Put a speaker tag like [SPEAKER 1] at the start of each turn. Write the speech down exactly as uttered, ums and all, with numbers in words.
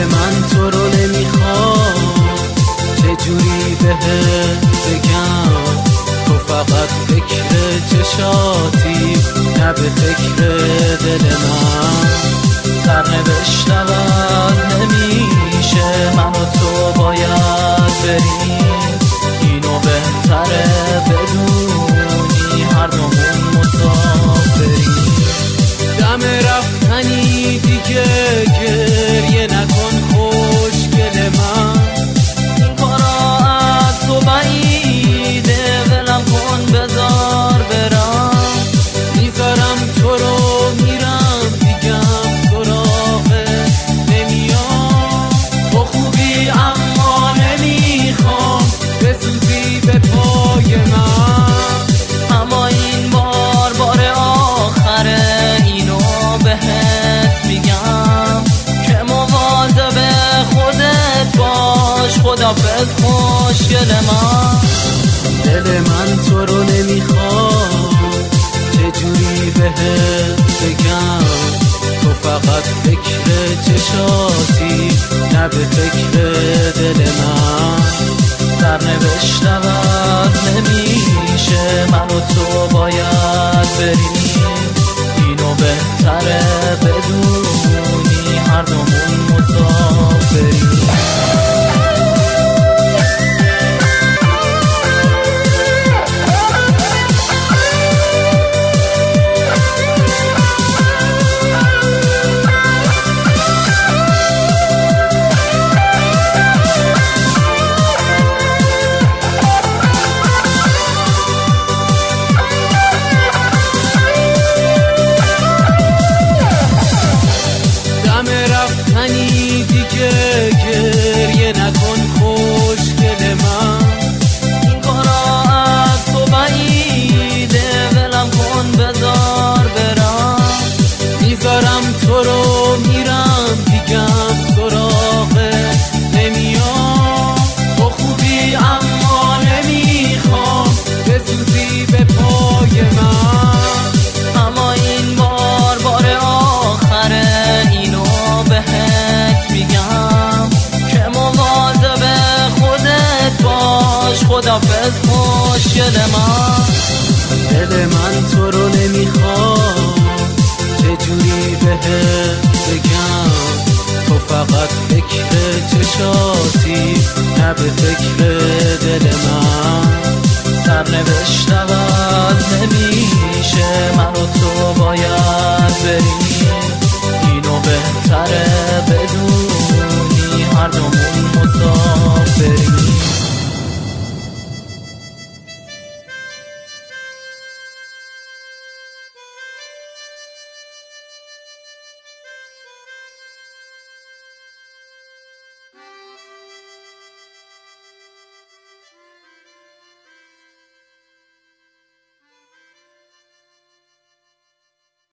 [SPEAKER 1] من تو رو نمیخوام، چجوری بهت بگم؟ تو فقط فکر چشاتی، نه به فکر دل من. سرنوشت عوض نمیشه، من و تو باید بریم، اینو بهتره بدونی، هر دومون مسافریم. دم رفتنی دیگه گریه نکن خوشگل من، این کارا از تو بعیده، ولم کن بذار برم. میذارم تو رو میرم دیگم سراغه نمیام، تو خوبی اما نمیخوام بسوزی به پای من. اما این بار بار آخره، اینو بهت میگم که مواظب خودت باش، خدافظ خوشگل من. دل من تو رو نمیخواد، چجوری بهت بگم؟ تو فقط فکر چشاتی، نه به فکر دل من. سرنوشت عوض نمیشه، من و تو باید بریم، اینو بهتره بدونی، هر دومون مسافریم. رفتنی دیگه گریه نکن خوشگل من، این کارا از تو بعیده، ولم کن بذار برم. میذارم تو رو میرم دیگم سراغه نمیام، تو خوبی اما نمیخوام بسوزی به پای من. اما این بار بار آخره، اینو بهت میگم که مواظب خودت باش، خدافظ خوشگل من. دل من تو رو نمیخواد، چجوری بهت بگم؟ تو فقط فکر چشاتی، نه به فکر دل من. سرنوشت عوض نمیشه، من و تو باید